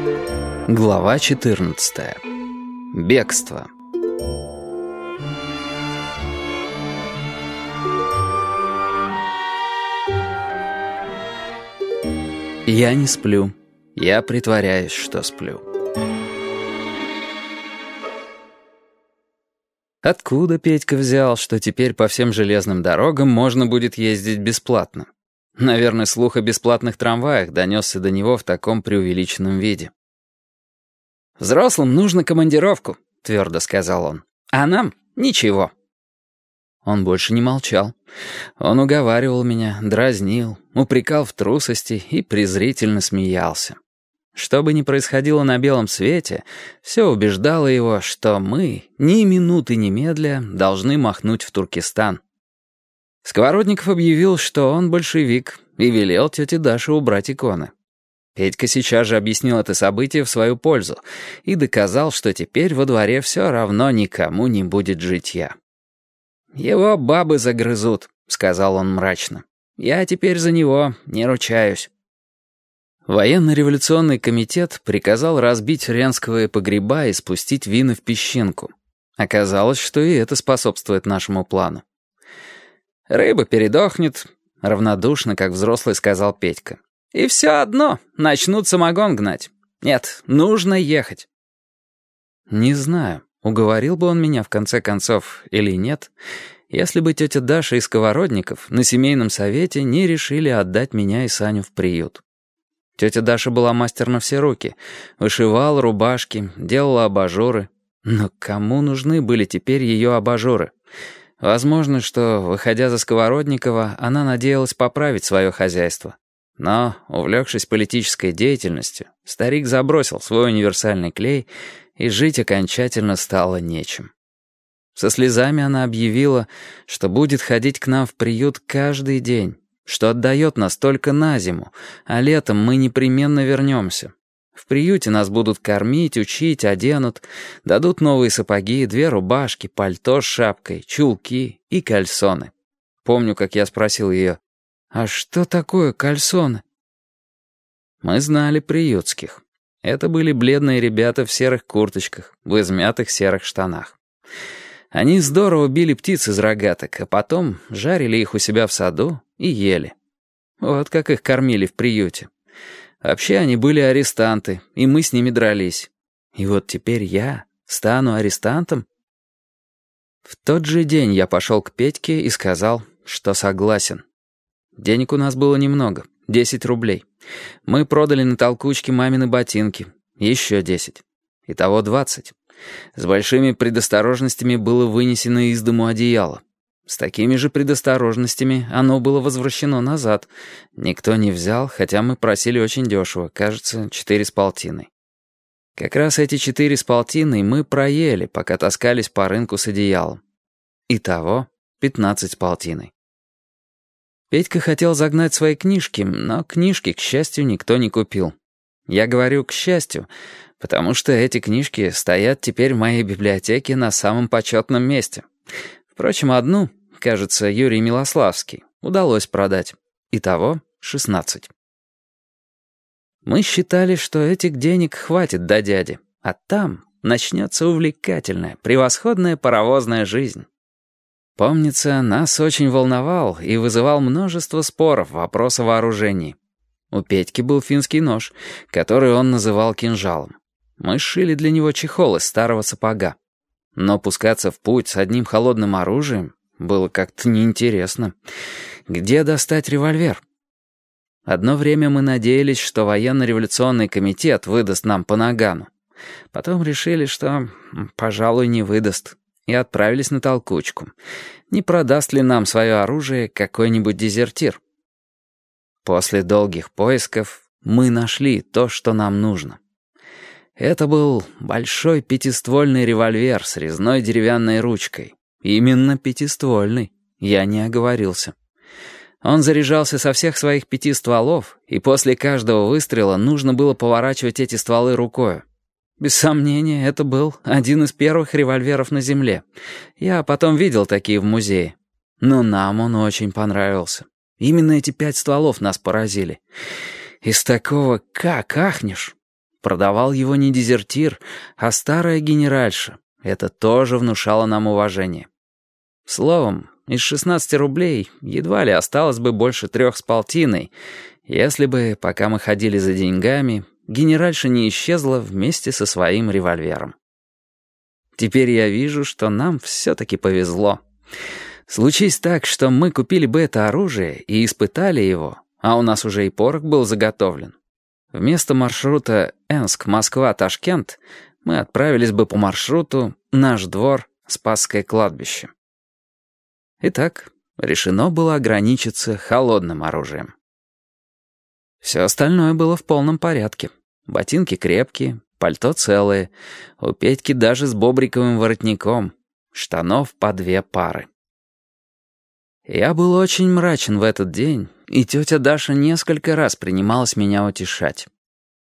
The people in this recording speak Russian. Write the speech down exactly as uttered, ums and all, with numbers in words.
Глава четырнадцатая. Бегство. Я не сплю. Я притворяюсь, что сплю. Откуда Петька взял, что теперь по всем железным дорогам можно будет ездить бесплатно? Наверное, слух о бесплатных трамваях донесся до него в таком преувеличенном виде. «Взрослым нужно командировку», — твердо сказал он. «А нам ничего». Он больше не молчал. Он уговаривал меня, дразнил, упрекал в трусости и презрительно смеялся. Что бы ни происходило на белом свете, все убеждало его, что мы, ни минуты немедля, должны махнуть в Туркестан. Сковородников объявил, что он большевик, и велел тете Даше убрать иконы. Петька сейчас же объяснил это событие в свою пользу и доказал, что теперь во дворе все равно никому не будет житья. «Его бабы загрызут», — сказал он мрачно. «Я теперь за него не ручаюсь». Военно-революционный комитет приказал разбить ренсковые погреба и спустить вина в песчинку. Оказалось, что и это способствует нашему плану. «Рыба передохнет», — равнодушно, как взрослый, сказал Петька. «И все одно начнут самогон гнать. Нет, нужно ехать». Не знаю, уговорил бы он меня в конце концов или нет, если бы тетя Даша и Сковородников на семейном совете не решили отдать меня и Саню в приют. Тетя Даша была мастер на все руки, вышивала рубашки, делала абажуры. Но кому нужны были теперь ее абажуры? Возможно, что, выходя за Сковородникова, она надеялась поправить свое хозяйство. Но, увлекшись политической деятельностью, старик забросил свой универсальный клей, и жить окончательно стало нечем. Со слезами она объявила, что будет ходить к нам в приют каждый день, что отдает нас только на зиму, а летом мы непременно вернемся. В приюте нас будут кормить, учить, оденут, дадут новые сапоги, две рубашки, пальто с шапкой, чулки и кальсоны. Помню, как я спросил ее: «А что такое кальсоны?» Мы знали приютских. Это были бледные ребята в серых курточках, в измятых серых штанах. Они здорово били птиц из рогаток, а потом жарили их у себя в саду и ели. Вот как их кормили в приюте. Вообще они были арестанты, и мы с ними дрались. И вот теперь я стану арестантом? В тот же день я пошел к Петьке и сказал, что согласен. Денег у нас было немного, десять рублей. Мы продали на толкучке мамины ботинки, еще десять. Итого двадцать. С большими предосторожностями было вынесено из дому одеяло. С такими же предосторожностями оно было возвращено назад. Никто не взял, хотя мы просили очень дешево, кажется, четыре с полтиной. Как раз эти четыре с полтиной мы проели, пока таскались по рынку с одеялом. Итого пятнадцать с полтиной. Петька хотел загнать свои книжки, но книжки, к счастью, никто не купил. Я говорю «к счастью», потому что эти книжки стоят теперь в моей библиотеке на самом почетном месте. Впрочем, одну, кажется, Юрий Милославский, удалось продать. Итого шестнадцать. Мы считали, что этих денег хватит до дяди, а там начнется увлекательная, превосходная паровозная жизнь. Помнится, нас очень волновал и вызывал множество споров вопрос о вооружении. У Петьки был финский нож, который он называл кинжалом. Мы сшили для него чехол из старого сапога. Но пускаться в путь с одним холодным оружием было как-то неинтересно. Где достать револьвер? Одно время мы надеялись, что военно-революционный комитет выдаст нам по нагану. Потом решили, что, пожалуй, не выдаст, и отправились на толкучку. Не продаст ли нам свое оружие какой-нибудь дезертир? После долгих поисков мы нашли то, что нам нужно. Это был большой пятиствольный револьвер с резной деревянной ручкой. Именно пятиствольный, я не оговорился. Он заряжался со всех своих пяти стволов, и после каждого выстрела нужно было поворачивать эти стволы рукою. Без сомнения, это был один из первых револьверов на земле. Я потом видел такие в музее. Но нам он очень понравился. Именно эти пять стволов нас поразили. Из такого как ахнешь? Продавал его не дезертир, а старая генеральша. Это тоже внушало нам уважение. Словом, из шестнадцати рублей едва ли осталось бы больше трех с полтиной, если бы, пока мы ходили за деньгами, генеральша не исчезла вместе со своим револьвером. Теперь я вижу, что нам все-таки повезло. Случись так, что мы купили бы это оружие и испытали его, а у нас уже и порох был заготовлен. Вместо маршрута Энск-Москва-Ташкент мы отправились бы по маршруту «Наш двор, Спасское кладбище». Итак, решено было ограничиться холодным оружием. Все остальное было в полном порядке. Ботинки крепкие, пальто целые, у Петьки даже с бобриковым воротником, штанов по две пары. Я был очень мрачен в этот день, и тетя Даша несколько раз принималась меня утешать.